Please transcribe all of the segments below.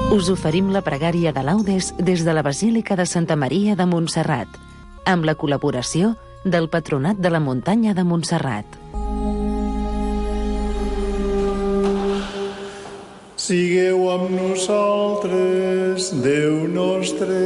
Us oferim la pregària de laudes des de la Basílica de Santa Maria de Montserrat, amb la col·laboració del Patronat de la Muntanya de Montserrat. Sigueu amb nosaltres, Déu nostre.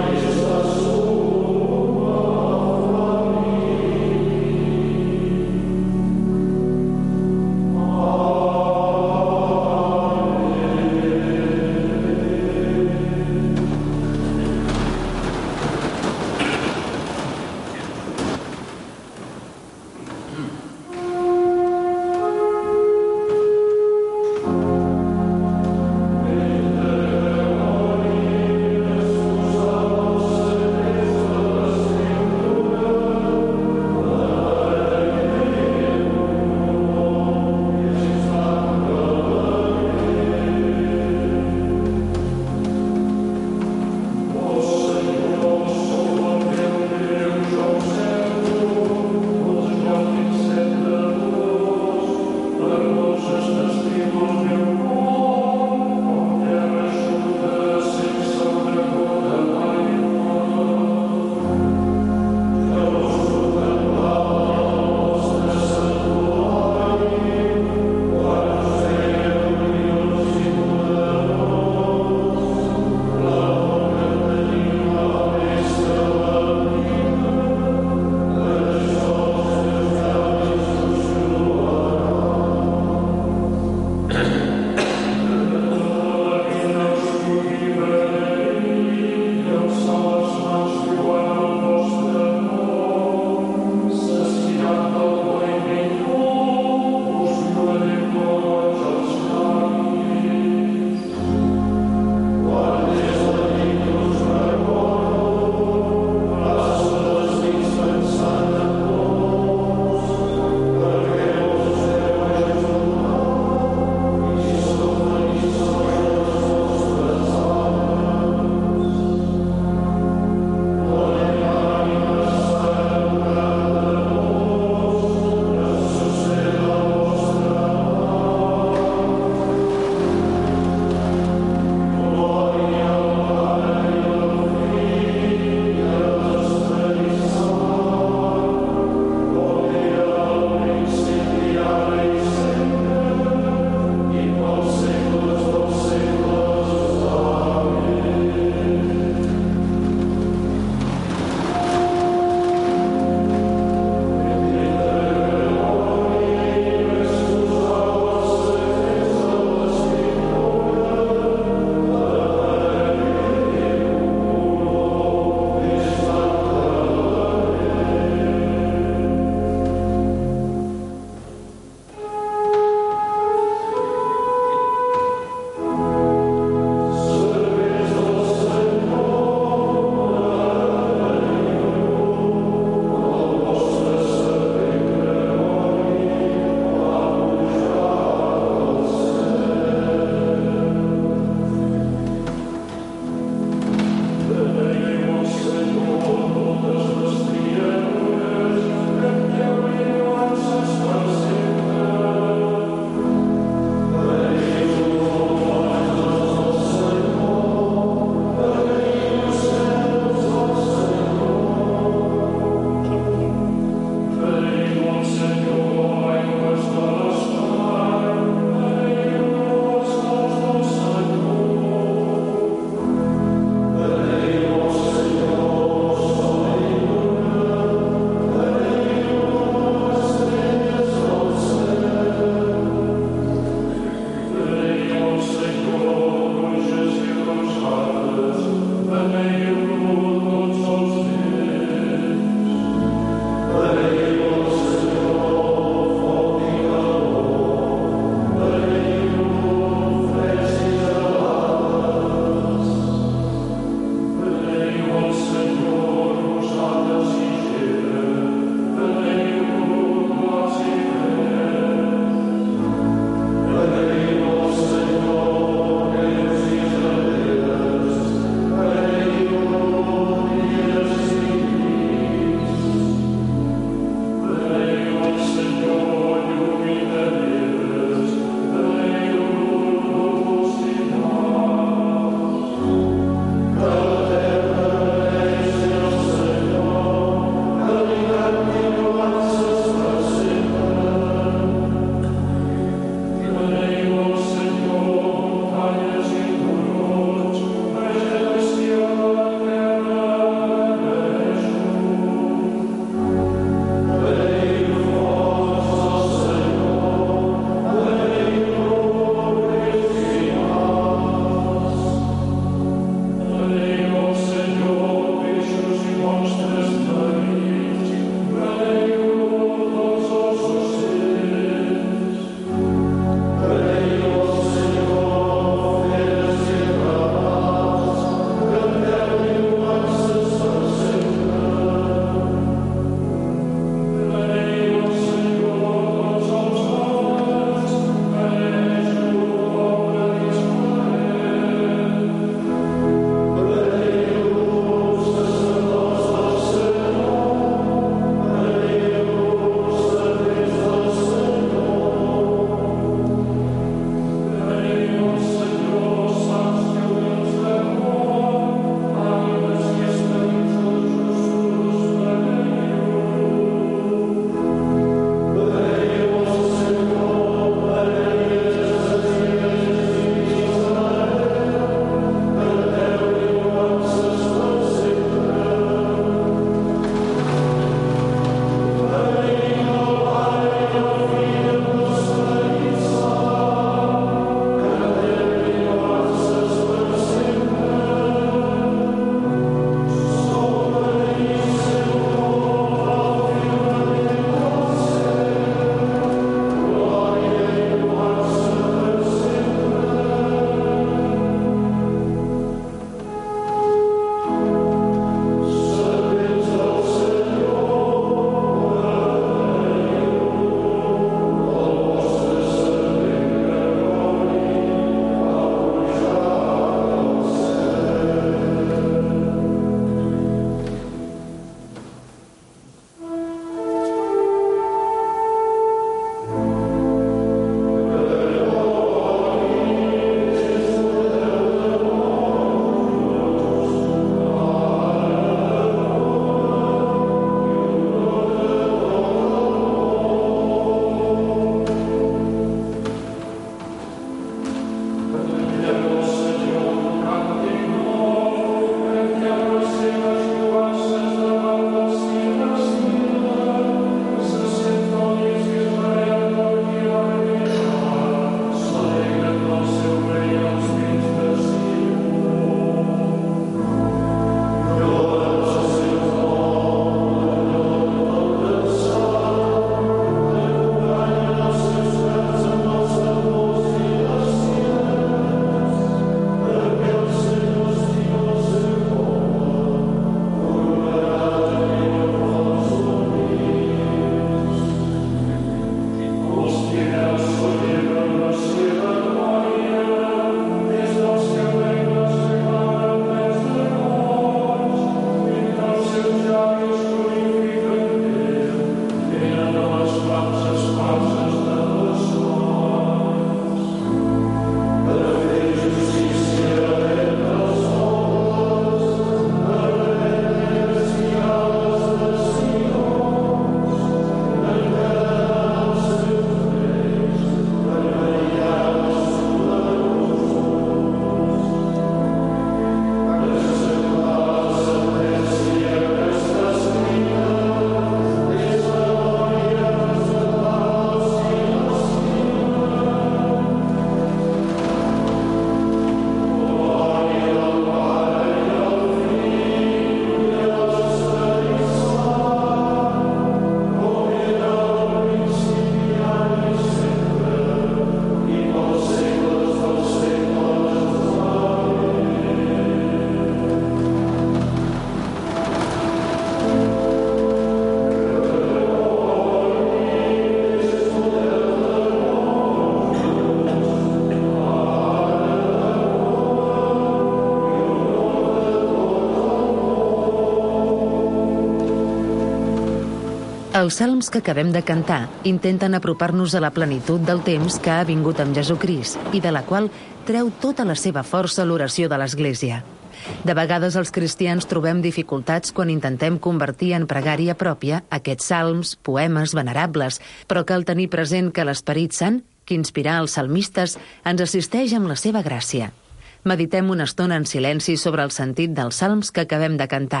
Els salms que acabem de cantar intenten apropar-nos a la plenitud del temps que ha vingut amb Jesucrist i de la qual treu tota la seva força l'oració de l'Església. De vegades els cristians trobem dificultats quan intentem convertir en pregària pròpia aquests salms, poemes venerables, però cal tenir present que l'Esperit Sant, que inspirà els salmistes, ens assisteix amb la seva gràcia. Meditem una estona en silenci sobre el sentit dels salms que acabem de cantar.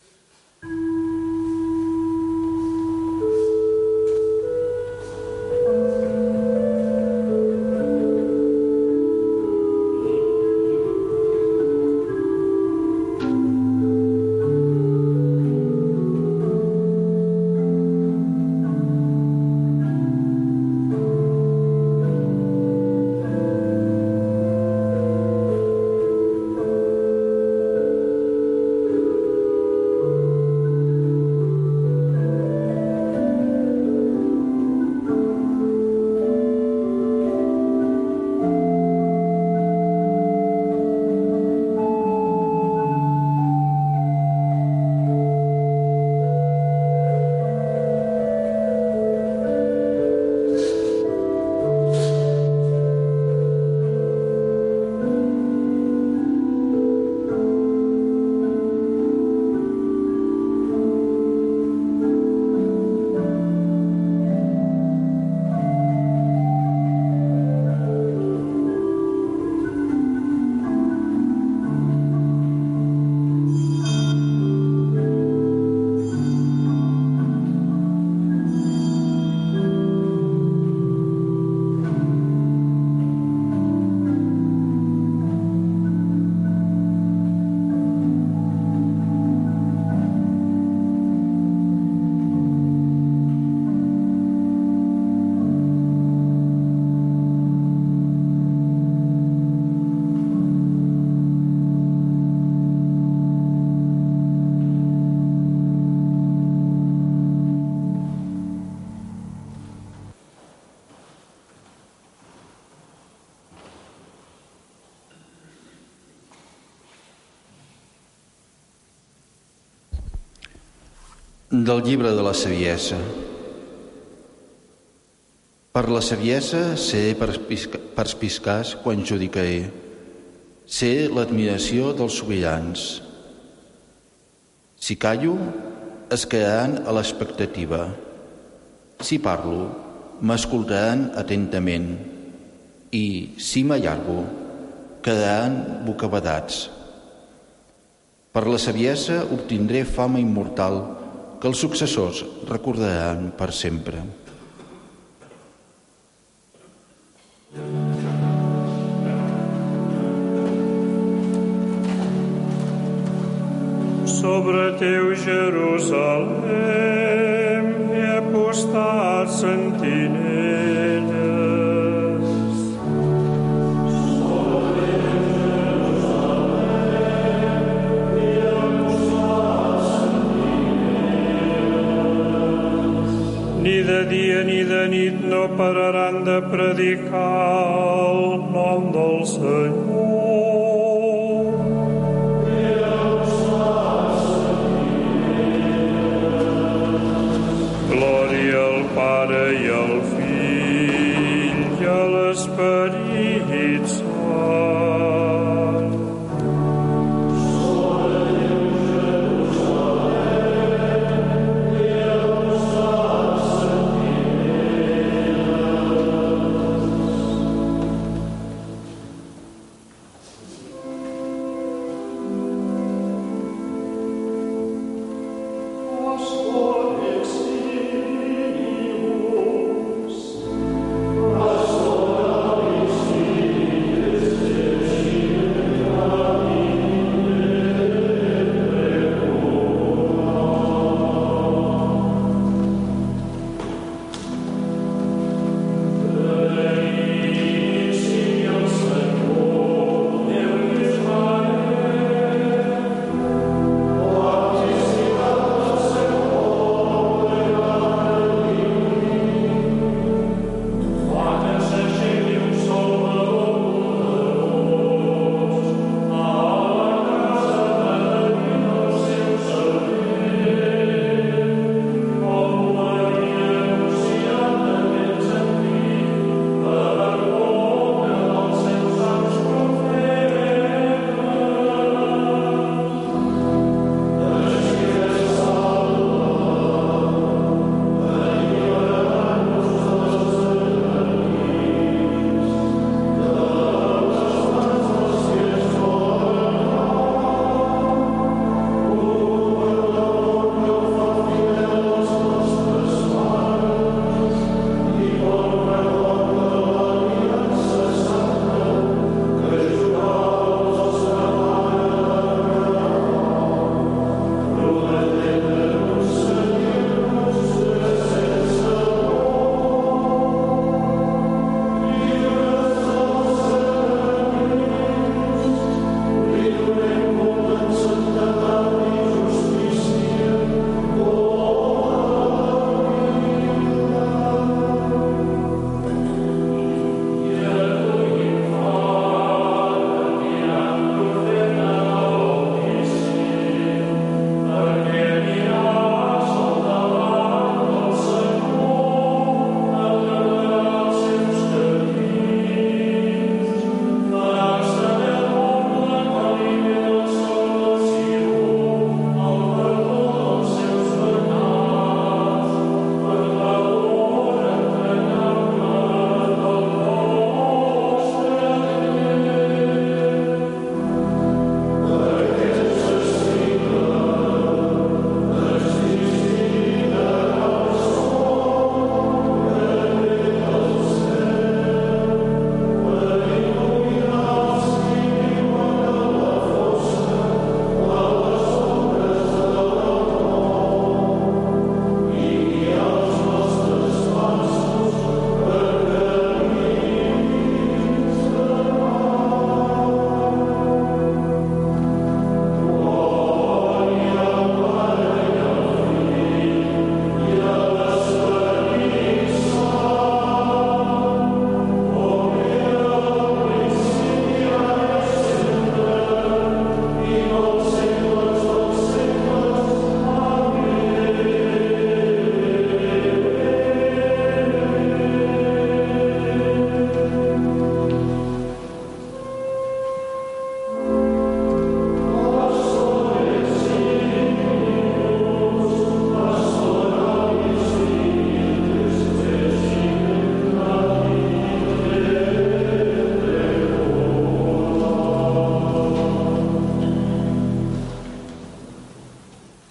Del llibre de la saviesa. Per la saviesa sé perspicaç quan judicaré, sé l'admiració dels sobirans. Si callo, es quedaran a l'expectativa. Si parlo, m'escoltaran atentament. I, si m'allargo, quedaran bocabadats. Per la saviesa obtindré fama immortal que els successors recordaran per sempre. Sobre teu Jerusalem he postat sentinelles. Ni de dia ni de nit no pararan de predicar el nom del Senyor. Glòria al Pare i al Fill i a l'Esperit Sant.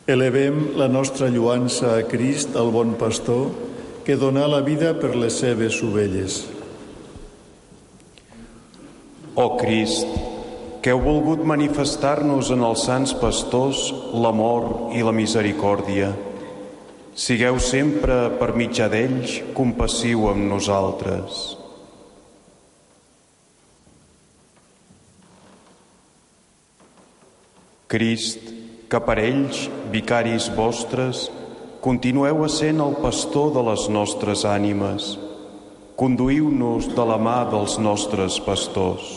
Elevem la nostra lloança a Crist, el bon pastor, que donà la vida per les seves ovelles. Ó Crist, que heu volgut manifestar-nos en els sants pastors l'amor i la misericòrdia, sigueu sempre, per mitjà d'ells, compassiu amb nosaltres. Crist, que per ells, vicaris vostres, continueu essent el pastor de les nostres ànimes. Conduïu-nos de la mà dels nostres pastors.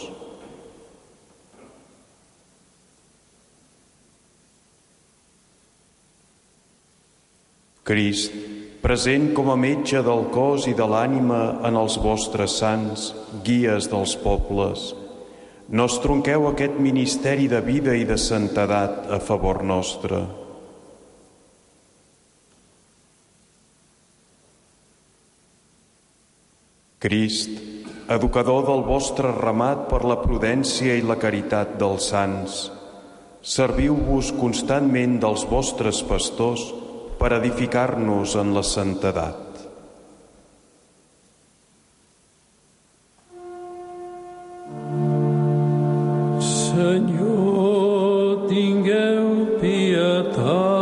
Crist, present com a metge del cos i de l'ànima en els vostres sants, guies dels pobles, no es tronqueu aquest ministeri de vida i de santedat a favor nostre. Crist, educador del vostre ramat per la prudència i la caritat dels sants, serviu-vos constantment dels vostres pastors per edificar-nos en la santedat. Senyor, tingueu pietat.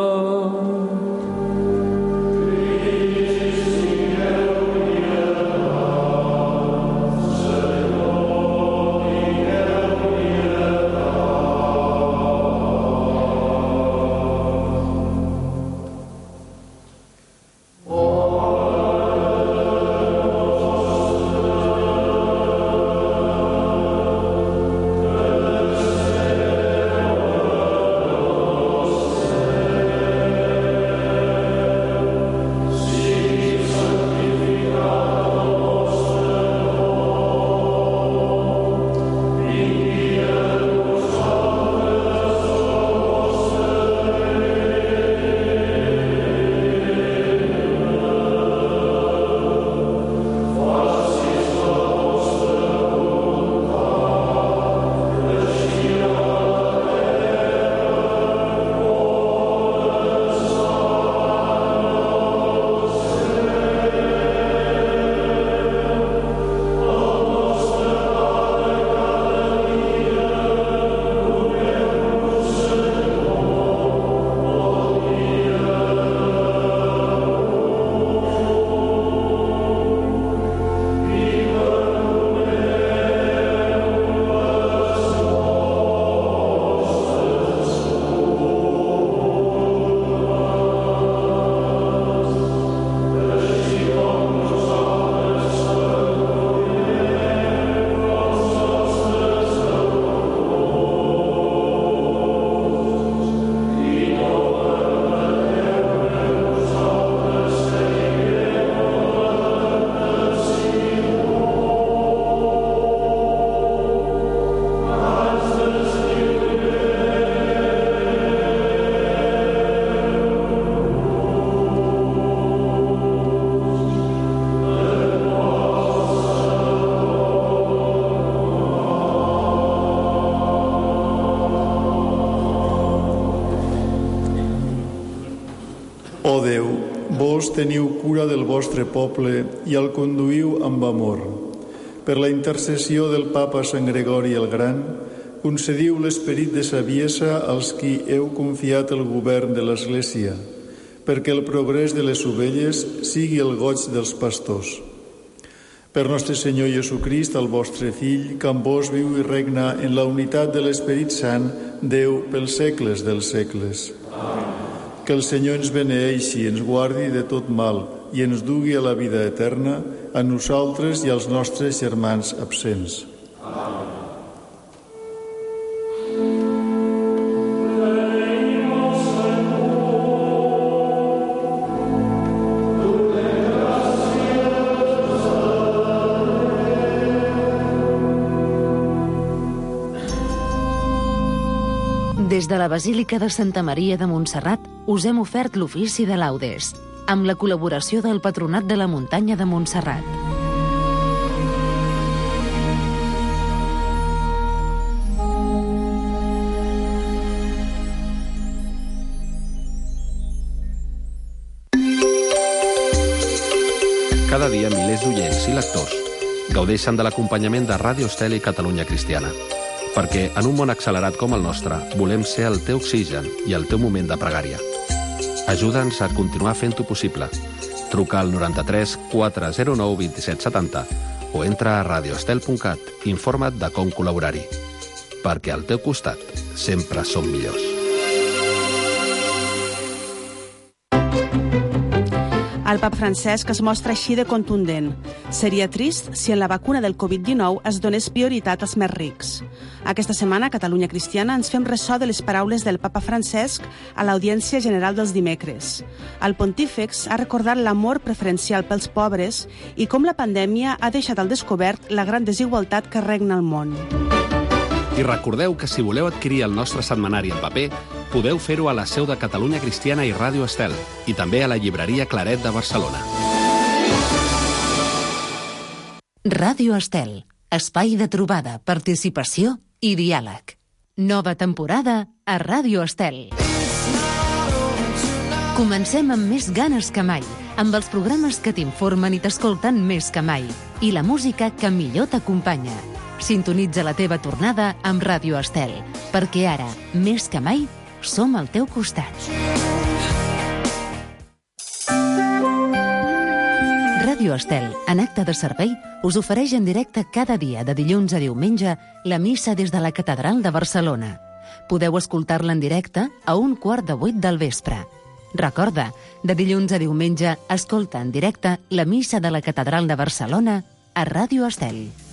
Ó Déu, vos teniu cura del vostre poble i el conduïu amb amor. Per la intercessió del Papa Sant Gregori el Gran, concediu l'esperit de saviesa als qui heu confiat el govern de l'Església, perquè el progrés de les ovelles sigui el goig dels pastors. Per nostre Senyor Jesucrist, el vostre Fill, que amb vos viu i regna en la unitat de l'Esperit Sant, Déu pels segles dels segles. Amén. Que el Senyor ens beneeixi, ens guardi de tot mal i ens dugui a la vida eterna, a nosaltres i als nostres germans absents. Amén. Des de la Basílica de Santa Maria de Montserrat us hem ofert l'ofici de laudes, amb la col·laboració del Patronat de la Muntanya de Montserrat. cada dia milers d'oients i lectors gaudeixen de l'acompanyament de Ràdio Estel i Catalunya Cristiana. Perquè en un món accelerat com el nostre volem ser el teu oxigen i el teu moment de pregària. Ajuda'ns a continuar fent-ho possible. Truca al 93 409 27 70 o entra a radioestel.cat i informa't de com col·laborar-hi. Perquè al teu costat sempre som millors. El pap Francesc es mostra així de contundent. Seria trist si en la vacuna del Covid-19 es donés prioritat als més rics. Aquesta setmana, a Catalunya Cristiana, ens fem ressò de les paraules del papa Francesc a l'Audiència General dels dimecres. El pontífex ha recordat l'amor preferencial pels pobres i com la pandèmia ha deixat al descobert la gran desigualtat que regna al món. I recordeu que si voleu adquirir el nostre setmanari en paper, podeu fer-ho a la seu de Catalunya Cristiana i Ràdio Estel, i també a la llibreria Claret de Barcelona. Ràdio Estel, espai de trobada, participació i diàleg. Nova temporada a Ràdio Estel. Comencem amb més ganes que mai, amb els programes que t'informen i t'escolten més que mai, i la música que millor t'acompanya. Sintonitza la teva tornada amb Ràdio Estel, perquè ara, més que mai, som al teu costat. Ràdio Estel, en acte de servei, us ofereix en directe cada dia de dilluns a diumenge la missa des de la Catedral de Barcelona. Podeu escoltar-la en directe a 7:15 del vespre. Recorda, de dilluns a diumenge, escolta en directe la missa de la Catedral de Barcelona a Ràdio Estel.